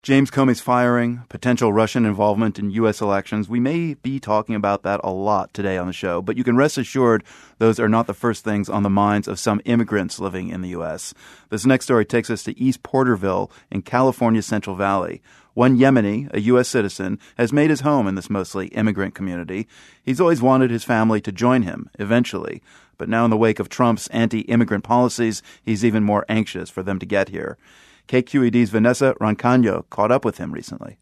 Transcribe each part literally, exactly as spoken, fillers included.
James Comey's firing, potential Russian involvement in U S elections. We may be talking about that a lot today on the show, but you can rest assured those are not the first things on the minds of some immigrants living in the U S. This next story takes us to East Porterville in California's Central Valley. One Yemeni, a U S citizen, has made his home in this mostly immigrant community. He's always wanted his family to join him, eventually. But now in the wake of Trump's anti-immigrant policies, he's even more anxious for them to get here. K Q E D's Vanessa Rancaño caught up with him recently.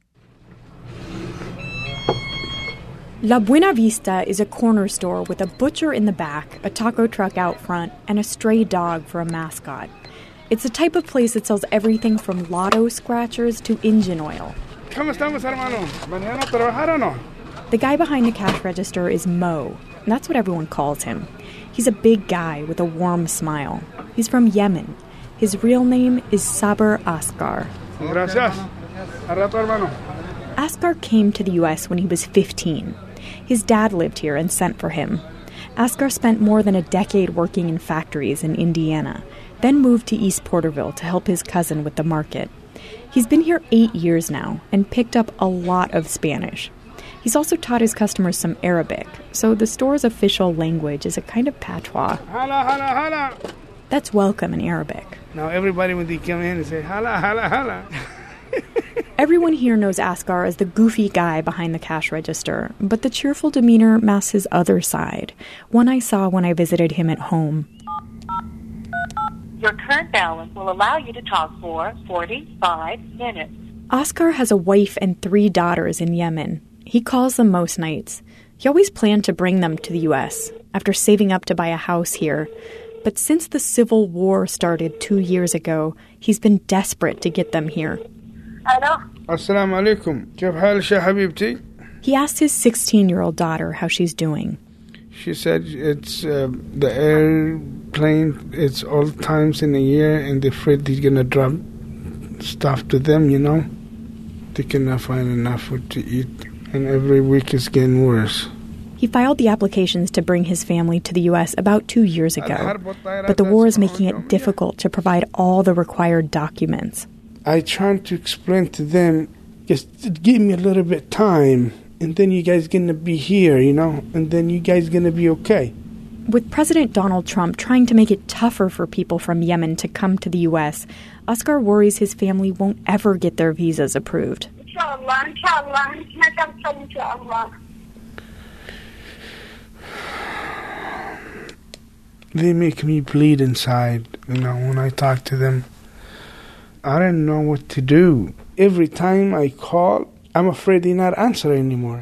La Buena Vista is a corner store with a butcher in the back, a taco truck out front, and a stray dog for a mascot. It's the type of place that sells everything from lotto scratchers to engine oil. ¿Cómo estamos, hermano? ¿Mañana trabajar o no? The guy behind the cash register is Mo. And that's what everyone calls him. He's a big guy with a warm smile. He's from Yemen. His real name is Saber Asghar. Gracias. A rato, hermano. Asghar came to the U S when he was fifteen. His dad lived here and sent for him. Asghar spent more than a decade working in factories in Indiana, then moved to East Porterville to help his cousin with the market. He's been here eight years now and picked up a lot of Spanish. He's also taught his customers some Arabic, so the store's official language is a kind of patois. Hala, hala, hala. That's welcome in Arabic. Now everybody when they come in, they say, hala, hala, hala. Everyone here knows Asghar as the goofy guy behind the cash register, but the cheerful demeanor masks his other side, one I saw when I visited him at home. Your current balance will allow you to talk for forty-five minutes. Asghar has a wife and three daughters in Yemen. He calls them most nights. He always planned to bring them to the U S after saving up to buy a house here. But since the Civil War started two years ago, he's been desperate to get them here. Hello? Assalamu alaikum. كيف حالك يا حبيبتي? He asked his sixteen-year-old daughter how she's doing. She said it's uh, the airplane, it's all times in a year, and they're afraid they're going to drop stuff to them, you know. They cannot find enough food to eat, and every week it's getting worse. He filed the applications to bring his family to the U S about two years ago, but the war is making it difficult to provide all the required documents. I tried to explain to them, just give me a little bit time, and then you guys going to be here, you know, and then you guys going to be okay. With President Donald Trump trying to make it tougher for people from Yemen to come to the U S, Asghar worries his family won't ever get their visas approved. Inshallah, inshallah, inshallah. They make me bleed inside, you know, when I talk to them. I don't know what to do. Every time I call, I'm afraid they're not answering anymore.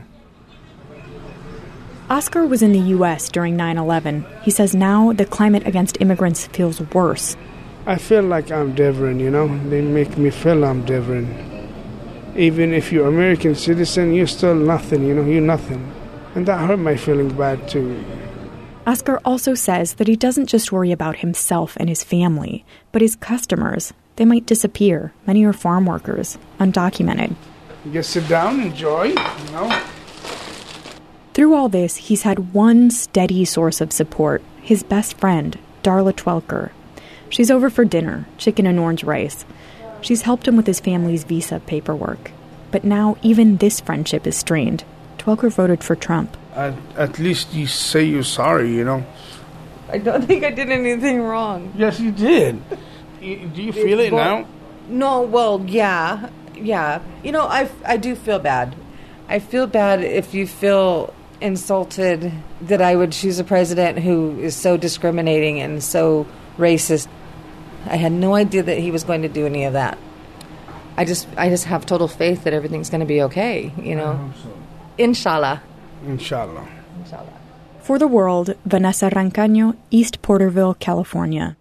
Asghar was in the U S during nine eleven. He says now the climate against immigrants feels worse. I feel like I'm different, you know. They make me feel I'm different. Even if you're American citizen, you're still nothing, you know, you're nothing. And that hurt my feeling bad, too. Asghar also says that he doesn't just worry about himself and his family, but his customers. They might disappear. Many are farm workers, undocumented. You just sit down, enjoy, you know. Through all this, he's had one steady source of support, his best friend, Darla Twelker. She's over for dinner, chicken and orange rice. She's helped him with his family's visa paperwork. But now even this friendship is strained. Twelker voted for Trump. At, at least you say you're sorry, you know. I don't think I did anything wrong. Yes, you did. You, do you feel it well, now? No, well, yeah, yeah. You know, I, I do feel bad. I feel bad if you feel insulted that I would choose a president who is so discriminating and so racist. I had no idea that he was going to do any of that. I just I just have total faith that everything's going to be okay, you know. I hope so. Inshallah. Inshallah. Inshallah. For the World, Vanessa Rancaño, East Porterville, California.